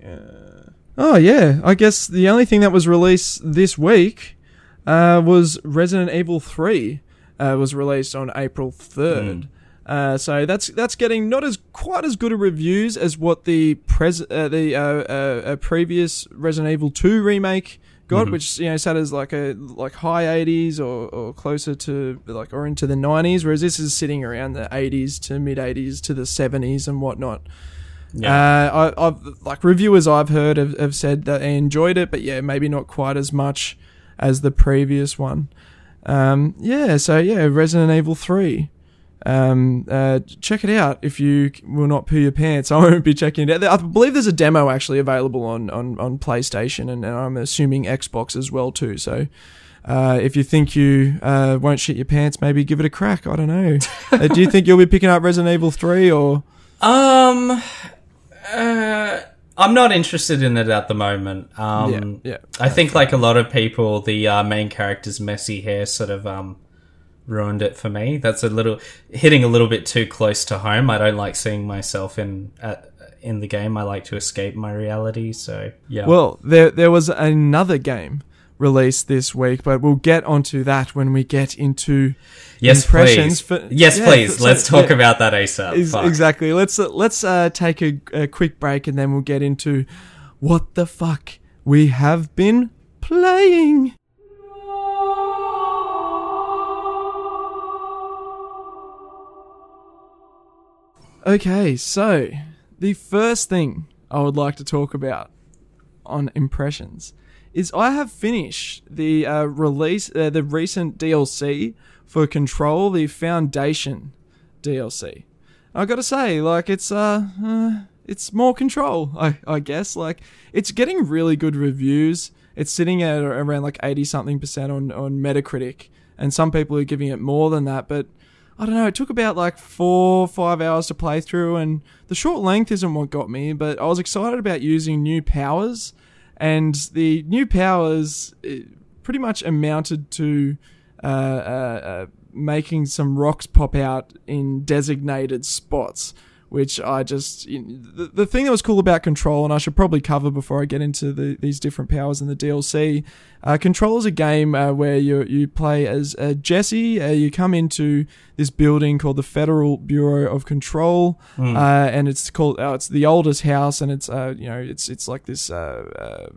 S1: I guess the only thing that was released this week was Resident Evil 3 was released on April 3rd. So that's getting not as quite as good a reviews as what the previous Resident Evil 2 remake got, which sat as like high 80s or closer to or into the 90s, whereas this is sitting around the 80s to mid 80s to the 70s and whatnot. I've reviewers I've heard have said that they enjoyed it, but maybe not quite as much as the previous one. Resident Evil 3. Check it out if you will not poo your pants. I won't be checking it out. I believe there's a demo actually available on PlayStation and I'm assuming Xbox as well too. So if you think you won't shit your pants, maybe give it a crack. I don't know. Do you think you'll be picking up Resident Evil 3 or?
S2: I'm not interested in it at the moment. I think like a lot of people, the main character's messy hair sort of ruined it for me. That's hitting a little bit too close to home. I don't like seeing myself in the game. I like to escape my reality. So yeah.
S1: Well, there was another game released this week, but we'll get onto that when we get into impressions.
S2: Please. Let's talk about that ASAP.
S1: Exactly. Let's take a quick break and then we'll get into what the fuck we have been playing. Okay, so the first thing I would like to talk about on impressions is I have finished the the recent DLC for Control, the Foundation DLC. I gotta say, it's more Control, I guess. Like, it's getting really good reviews. It's sitting at around like 80-something% on Metacritic, and some people are giving it more than that, but I don't know, it took about like 4 or 5 hours to play through, and the short length isn't what got me, but I was excited about using new powers, and the new powers pretty much amounted to making some rocks pop out in designated spots, which I just... the thing that was cool about Control, and I should probably cover before I get into these different powers in the DLC, Control is a game where you play as Jesse. You come into this building called the Federal Bureau of Control, and it's called... it's the oldest house, and it's it's like this... I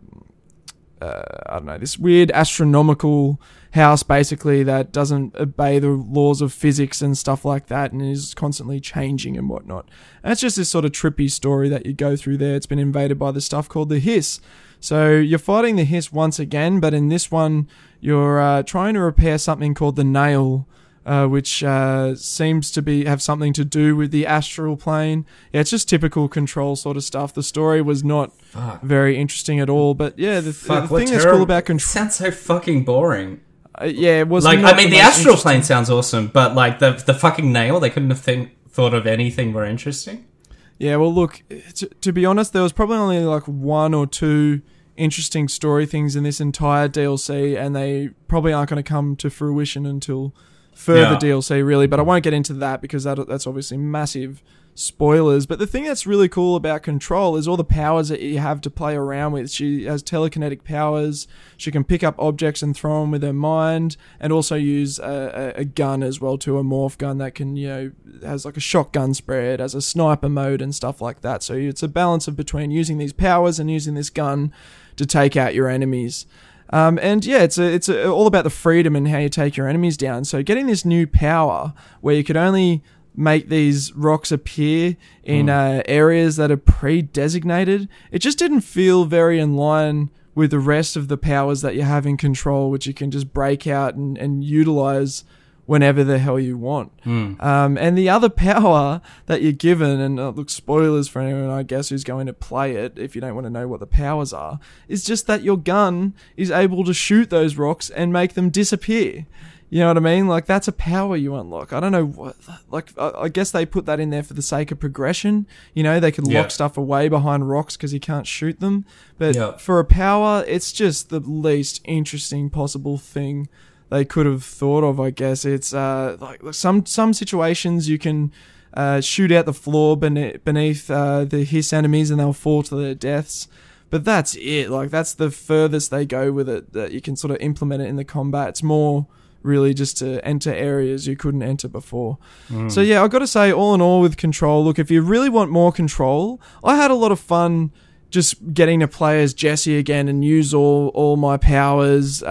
S1: don't know, this weird astronomical house, basically, that doesn't obey the laws of physics and stuff like that, and is constantly changing and whatnot. And it's just this sort of trippy story that you go through there. It's been invaded by the stuff called the Hiss. So you're fighting the Hiss once again, but in this one, you're trying to repair something called the Nail, which seems to have something to do with the astral plane. Yeah, it's just typical Control sort of stuff. The story was not very interesting at all, but yeah, the thing that's cool about Control...
S2: Sounds so fucking boring.
S1: Yeah, it was
S2: like, I mean, the astral plane sounds awesome, but like the fucking nail, they couldn't have thought of anything more interesting.
S1: Yeah, well, look, to be honest, there was probably only like 1 or 2 interesting story things in this entire DLC, and they probably aren't going to come to fruition until further DLC, really. But I won't get into that because that's obviously massive spoilers. But the thing that's really cool about Control is all the powers that you have to play around with. She has telekinetic powers. She can pick up objects and throw them with her mind, and also use a gun as well too, a morph gun that can, has like a shotgun spread, has a sniper mode and stuff like that. So it's a balance of between using these powers and using this gun to take out your enemies. And yeah, it's all about the freedom and how you take your enemies down. So getting this new power where you could only make these rocks appear in areas that are pre-designated, it just didn't feel very in line with the rest of the powers that you have in Control, which you can just break out and utilize whenever the hell you want. And the other power that you're given, and look, spoilers for anyone, I guess, who's going to play it if you don't want to know what the powers are, is just that your gun is able to shoot those rocks and make them disappear. You know what I mean? Like, that's a power you unlock. I don't know what... Like, I guess they put that in there for the sake of progression. They could lock stuff away behind rocks because you can't shoot them. But for a power, it's just the least interesting possible thing they could have thought of, I guess. It's like some situations you can shoot out the floor beneath the Hiss enemies and they'll fall to their deaths. But that's it. Like, that's the furthest they go with it, that you can sort of implement it in the combat. It's more... really just to enter areas you couldn't enter before. So yeah, I've got to say, all in all with Control, look, if you really want more Control, I had a lot of fun just getting to play as Jesse again and use all my powers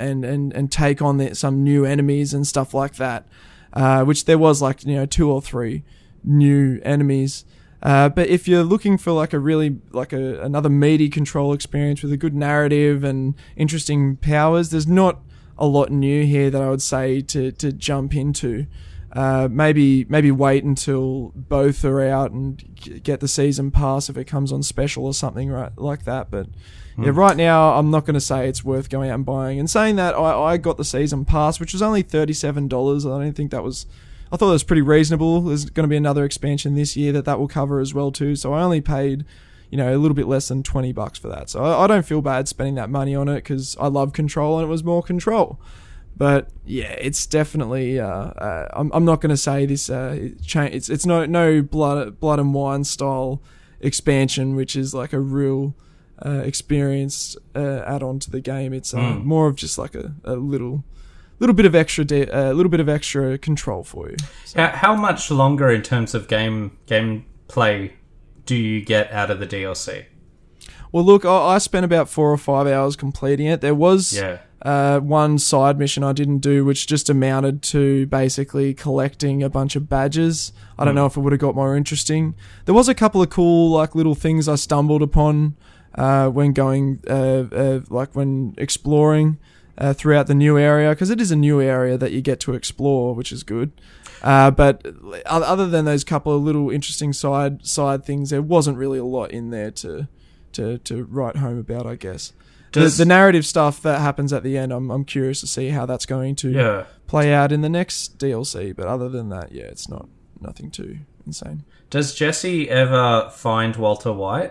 S1: and take on some new enemies and stuff like that, which there was like 2 or 3 new enemies. But if you're looking for like a really another meaty Control experience with a good narrative and interesting powers, there's not a lot new here that I would say to jump into. Maybe wait until both are out and get the season pass if it comes on special or something like that. But yeah, right now I'm not going to say it's worth going out and buying. And saying that, I got the season pass, which was only $37. I don't think that was... I thought it was pretty reasonable. There's going to be another expansion this year that will cover as well too. So I only paid... a little bit less than $20 for that. So I don't feel bad spending that money on it because I love Control and it was more Control. But yeah, it's definitely... I'm not going to say this... it's no blood and wine style expansion, which is like a real experienced add-on to the game. It's more of just like a little bit of extra control for you. So.
S2: How much longer in terms of gameplay do you get out of the DLC?
S1: Well, look, I spent about 4 or 5 hours completing it. There was one side mission I didn't do, which just amounted to basically collecting a bunch of badges. I don't know if it would have got more interesting. There was a couple of cool, like, little things I stumbled upon when going, when exploring throughout the new area, because it is a new area that you get to explore, which is good. But other than those couple of little interesting side things, there wasn't really a lot in there to write home about, I guess. the narrative stuff that happens at the end, I'm curious to see how that's going to play out in the next DLC. But other than that, yeah, it's nothing too insane.
S2: Does Jesse ever find Walter White?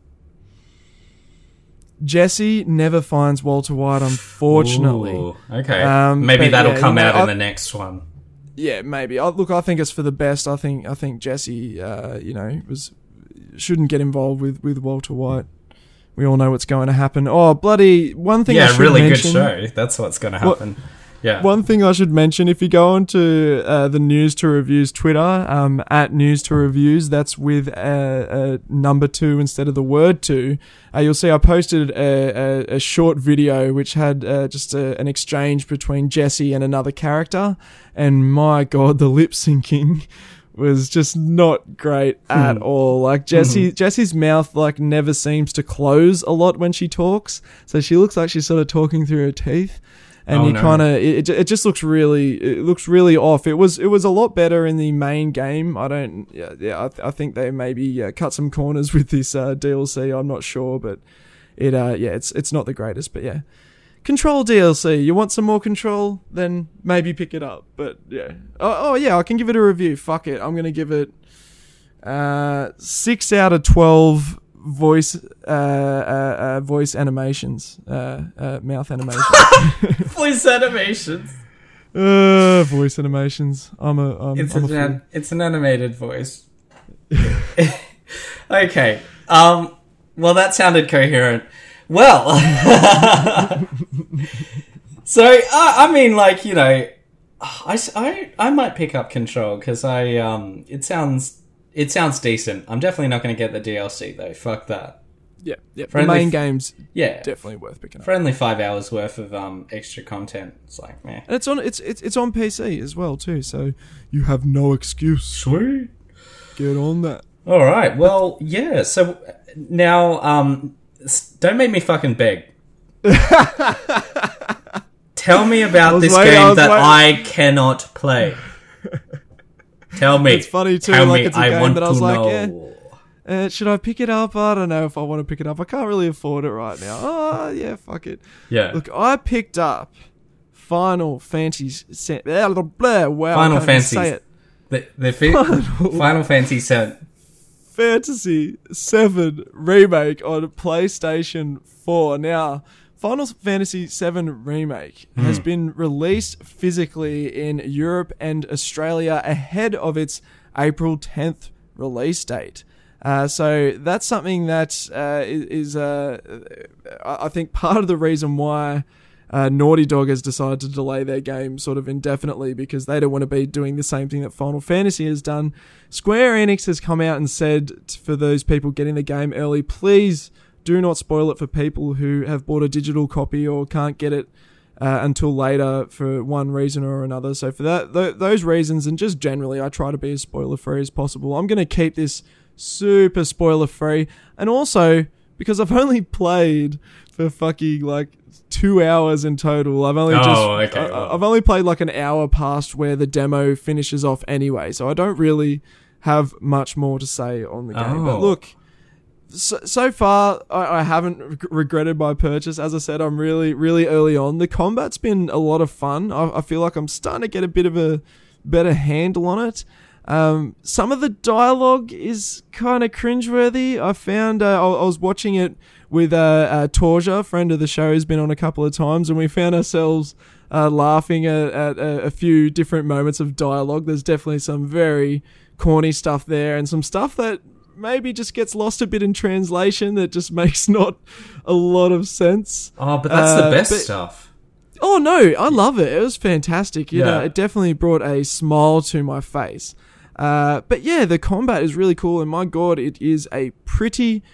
S1: Jesse never finds Walter White, unfortunately.
S2: Ooh, okay. Maybe that'll come out in the next one.
S1: Yeah, maybe. Look, I think it's for the best. I think Jesse, shouldn't get involved with Walter White. We all know what's going to happen. Oh, bloody one thing!
S2: Yeah, really mention, good show. That's what's going to happen. Yeah.
S1: One thing I should mention, if you go onto the News to Reviews Twitter, at News to Reviews, that's with a number 2 instead of the word 2, you'll see I posted a short video which had just an exchange between Jesse and another character, and my God, the lip syncing was just not great at all. Like Jessie's mouth like never seems to close a lot when she talks, so she looks like she's sort of talking through her teeth. And it just looks really off. It was a lot better in the main game. I think they maybe cut some corners with this DLC. I'm not sure, but it's not the greatest. But yeah, Control DLC. You want some more Control? Then maybe pick it up. But yeah, I can give it a review. Fuck it, I'm gonna give it 6 out of 12. Voice animations, mouth animations.
S2: Voice animations.
S1: Voice animations.
S2: It's an animated voice. Okay. Well, that sounded coherent. Well, so I mean, like, you know, I might pick up Control because it sounds decent. I'm definitely not going to get the DLC though. Fuck that.
S1: Yeah. The main game's definitely worth picking up.
S2: For only 5 hours worth of extra content, it's like, meh.
S1: And it's on PC as well too, so you have no excuse.
S2: Sweet.
S1: Get on that.
S2: All right. Well, yeah. So now, don't make me fucking beg. Tell me about this game that I cannot play. Tell me.
S1: It's funny too. It's a game that I was like, should I pick it up? I don't know if I want to pick it up. I can't really afford it right now. Oh yeah, fuck it.
S2: Yeah.
S1: Look, I picked up Final Fantasy.
S2: Final Fantasy. Say it. Final Fantasy 7.
S1: Fantasy 7 remake on PlayStation 4. Now, Final Fantasy VII Remake has been released physically in Europe and Australia ahead of its April 10th release date. So that's something that is I think part of the reason why Naughty Dog has decided to delay their game sort of indefinitely, because they don't want to be doing the same thing that Final Fantasy has done. Square Enix has come out and said for those people getting the game early, please do not spoil it for people who have bought a digital copy or can't get it until later for one reason or another. So for those reasons, and just generally, I try to be as spoiler-free as possible. I'm going to keep this super spoiler-free. And also, because I've only played for fucking, 2 hours in total. I've only played an hour past where the demo finishes off anyway. So I don't really have much more to say on the game. But look, so far, I haven't regretted my purchase. As I said, I'm really, really early on. The combat's been a lot of fun. I feel like I'm starting to get a bit of a better handle on it. Some of the dialogue is kind of cringeworthy. I found I was watching it with Torja, friend of the show, who's been on a couple of times, and we found ourselves laughing at a few different moments of dialogue. There's definitely some very corny stuff there, and some stuff that maybe just gets lost a bit in translation that just makes not a lot of sense.
S2: Oh, but that's the best stuff.
S1: Oh no, I love it. It was fantastic. It definitely brought a smile to my face. But yeah, the combat is really cool, and my God, it is a pretty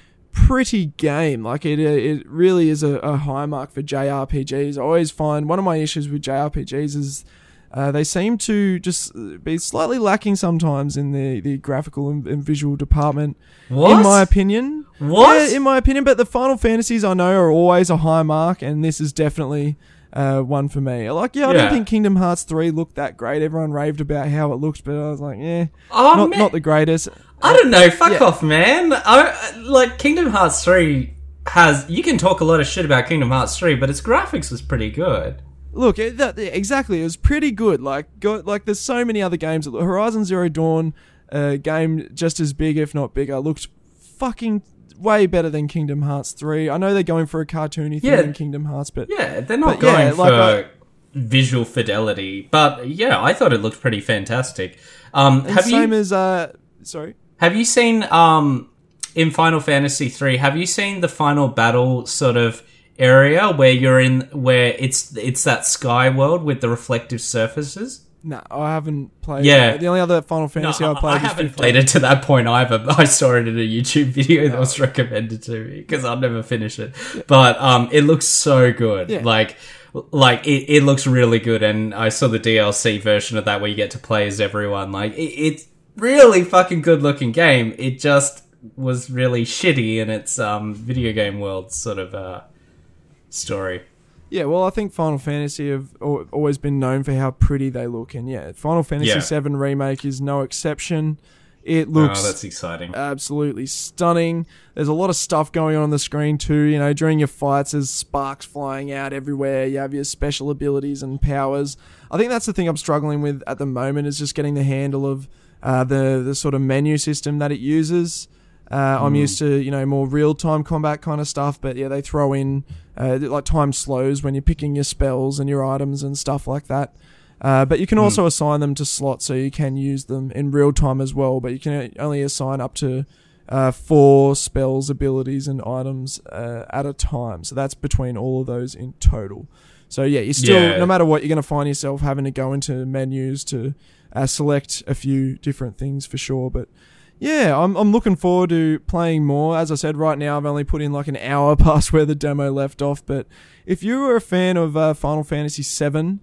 S1: game. It really is a high mark for JRPGs. I always find one of my issues with JRPGs is they seem to just be slightly lacking sometimes in the graphical and visual department.
S2: What?
S1: In my opinion.
S2: What?
S1: Yeah, in my opinion. But the Final Fantasies I know are always a high mark, and this is definitely one for me. I don't think Kingdom Hearts 3 looked that great. Everyone raved about how it looked, but I was like, not the greatest.
S2: I don't know. Fuck off, man. Kingdom Hearts 3 you can talk a lot of shit about Kingdom Hearts 3, but its graphics was pretty good.
S1: Look, exactly, it was pretty good. Like there's so many other games. Horizon Zero Dawn, game just as big, if not bigger, looked fucking way better than Kingdom Hearts 3. I know they're going for a cartoony thing in Kingdom Hearts, but...
S2: Yeah, they're not going for visual fidelity. But, yeah, I thought it looked pretty fantastic.
S1: Sorry?
S2: Have you seen, in Final Fantasy 3, have you seen the final battle sort of area where it's that sky world with the reflective surfaces?
S1: No, I haven't played.
S2: Yeah,
S1: the only other Final Fantasy I played.
S2: I haven't played it to that point either. I saw it in a YouTube video that was recommended to me because I'll never finish it. Yeah. But it looks so good. Yeah. Like it looks really good, and I saw the DLC version of that where you get to play as everyone. Like it's really fucking good looking game. It just was really shitty in its video game world sort of story.
S1: Yeah, well, I think Final Fantasy have always been known for how pretty they look, and Final Fantasy VII Remake is no exception. It looks
S2: that's exciting,
S1: absolutely stunning. There's a lot of stuff going on the screen too. You know, during your fights, there's sparks flying out everywhere. You have your special abilities and powers. I think that's the thing I'm struggling with at the moment is just getting the handle of the sort of menu system that it uses. I'm used to, more real-time combat kind of stuff, but they throw in, like time slows when you're picking your spells and your items and stuff like that. But you can also assign them to slots so you can use them in real time as well, but you can only assign up to 4 spells, abilities, and items at a time. So that's between all of those in total. So you still, no matter what, you're going to find yourself having to go into menus to select a few different things for sure, but... Yeah, I'm looking forward to playing more. As I said, right now I've only put in like an hour past where the demo left off. But if you were a fan of Final Fantasy VII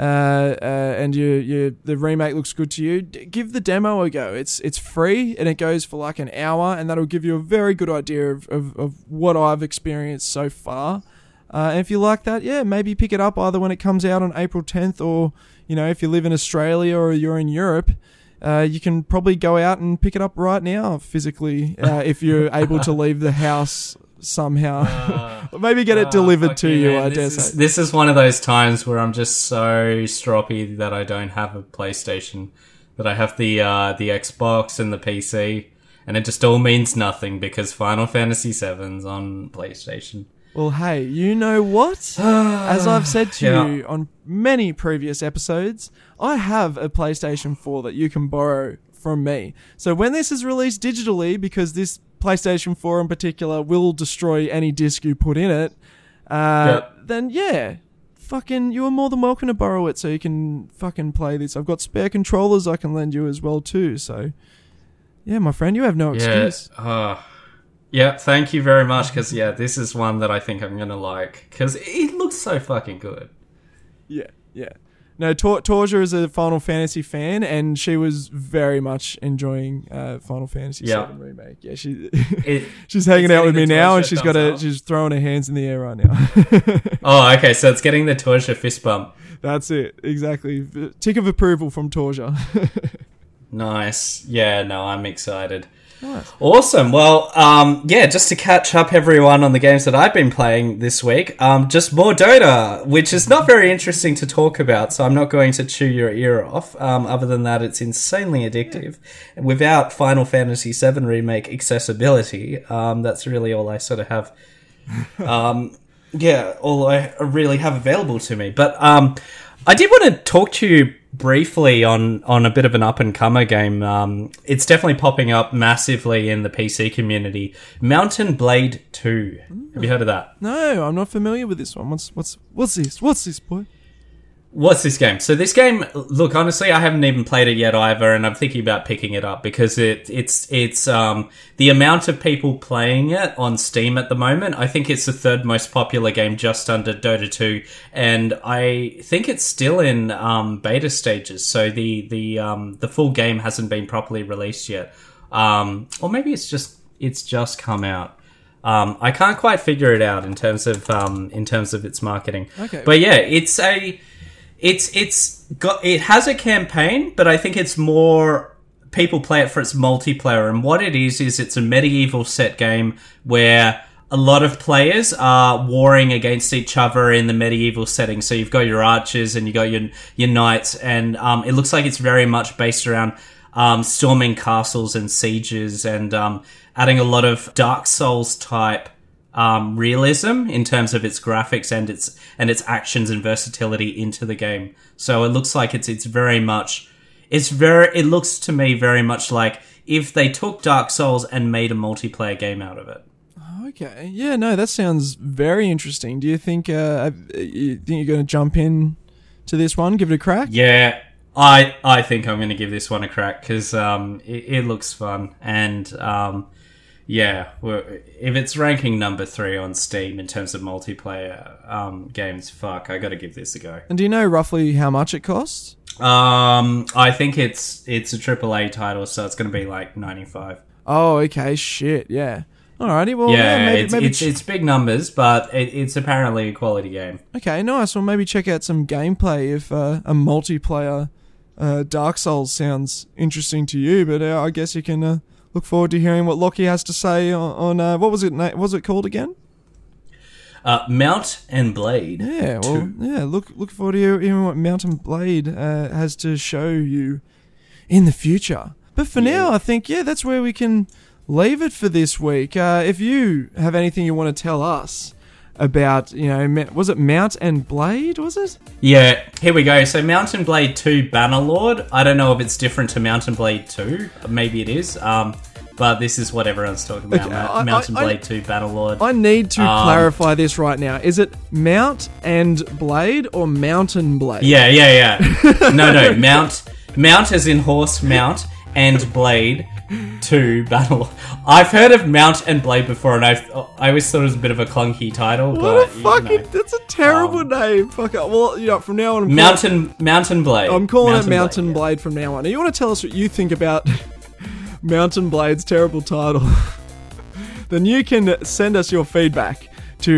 S1: and the remake looks good to you, give the demo a go. It's free and it goes for like an hour, and that'll give you a very good idea of what I've experienced so far. And if you like that, maybe pick it up either when it comes out on April 10th or, if you live in Australia or you're in Europe. You can probably go out and pick it up right now physically if you're able to leave the house somehow. Maybe get it delivered to you, I dare say.
S2: This is one of those times where I'm just so stroppy that I don't have a PlayStation, that I have the Xbox and the PC, and it just all means nothing because Final Fantasy VII's on PlayStation.
S1: Well, hey, you know what? As I've said to you on many previous episodes, I have a PlayStation 4 that you can borrow from me. So when this is released digitally, because this PlayStation 4 in particular will destroy any disc you put in it, then fucking you are more than welcome to borrow it so you can fucking play this. I've got spare controllers I can lend you as well too. So, my friend, you have no excuse.
S2: Yeah, thank you very much, because, this is one that I think I'm going to like, because it looks so fucking good.
S1: Yeah. No, Torja is a Final Fantasy fan, and she was very much enjoying Final Fantasy VII Remake. Yeah, she's hanging out with me now, and she's throwing her hands in the air right now.
S2: Oh, okay, so it's getting the Torja fist bump.
S1: That's it, exactly. Tick of approval from Torja.
S2: Nice. Yeah, no, I'm excited.
S1: Nice.
S2: Awesome. Well, just to catch up everyone on the games that I've been playing this week, just more Dota, which is not very interesting to talk about, so I'm not going to chew your ear off. Other than that, it's insanely addictive. And without Final Fantasy VII Remake accessibility, that's really all I sort of have. All I really have available to me. But I did want to talk to you briefly on a bit of an up-and-comer game. It's definitely popping up massively in the PC community. Mountain Blade 2. Have you heard of that?
S1: No, I'm not familiar with this one. What's this? What's this, boy?
S2: What's this game? So this game, look, honestly, I haven't even played it yet either, and I'm thinking about picking it up because it's the amount of people playing it on Steam at the moment. I think it's the 3rd most popular game, just under Dota 2, and I think it's still in beta stages. So the full game hasn't been properly released yet, or maybe it's just come out. I can't quite figure it out in terms of its marketing.
S1: Okay,
S2: but it has a campaign, but I think it's more people play it for its multiplayer. And what it is it's a medieval set game where a lot of players are warring against each other in the medieval setting. So you've got your archers and you got your knights, and it looks like it's very much based around storming castles and sieges, and adding a lot of Dark Souls type realism in terms of its graphics and its actions and versatility into the game. So it looks like it looks to me very much like if they took Dark Souls and made a multiplayer game out of it.
S1: Okay. Yeah, no, that sounds very interesting. Do you think you're going to jump in to this one, give it a crack?
S2: Yeah, I think I'm going to give this one a crack because it looks fun. And yeah, if it's ranking number 3 on Steam in terms of multiplayer games, fuck, I got to give this a go.
S1: And do you know roughly how much it costs?
S2: I think it's a AAA title, so it's going to be like $95.
S1: Oh, okay, shit, yeah. Alrighty, well,
S2: maybe it's big numbers, but it's apparently a quality game.
S1: Okay, nice. Well, maybe check out some gameplay if a multiplayer Dark Souls sounds interesting to you. But I guess you can look forward to hearing what Lockie has to say on what was it? What was it called again?
S2: Mount and Blade.
S1: Yeah, well, 2. Yeah. Look forward to hearing what Mount and Blade has to show you in the future. But for now, I think that's where we can leave it for this week. If you have anything you want to tell us about, was it Mount and Blade, was it?
S2: Yeah, here we go. So Mount and Blade 2 Bannerlord. I don't know if it's different to Mount and Blade 2. Maybe it is. But this is what everyone's talking about. Okay, Mount and Blade 2 Bannerlord.
S1: I need to clarify this right now. Is it Mount and Blade or Mountain Blade?
S2: Yeah. No. Mount as in horse, mount, and Blade 2 Battle. I've heard of Mount and Blade before, and I always thought it was a bit of a clunky title.
S1: That's a terrible name. Fuck it. Well, from now on,
S2: Mountain Blade.
S1: I'm calling it Mountain Blade from now on. And you want to tell us what you think about Mountain Blade's terrible title? Then you can send us your feedback to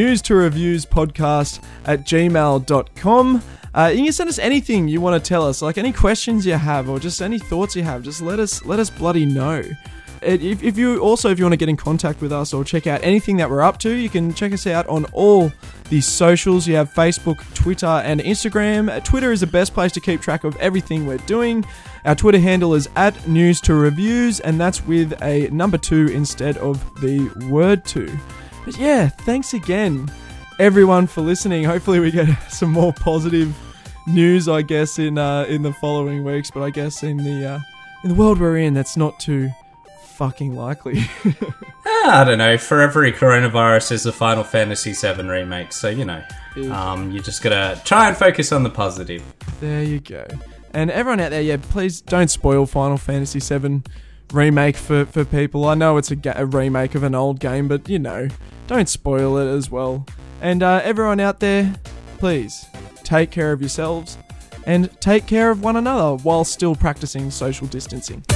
S1: newstoreviewspodcast@gmail.com. You can send us anything you want to tell us, like any questions you have or just any thoughts you have. Just let us bloody know. If you want to get in contact with us or check out anything that we're up to, you can check us out on all the socials. You have Facebook, Twitter, and Instagram. Twitter is the best place to keep track of everything we're doing. Our Twitter handle is @newstoreviews, and that's with a number 2 instead of the word 2. But yeah, thanks again, everyone, for listening. Hopefully we get some more positive news, I guess, in the following weeks. But I guess in the world we're in, that's not too fucking likely.
S2: I don't know. For every coronavirus, there's a Final Fantasy VII remake. So you just gotta try and focus on the positive.
S1: There you go. And everyone out there, please don't spoil Final Fantasy VII remake for people. I know it's a remake of an old game, but don't spoil it as well. And everyone out there, please take care of yourselves and take care of one another while still practicing social distancing.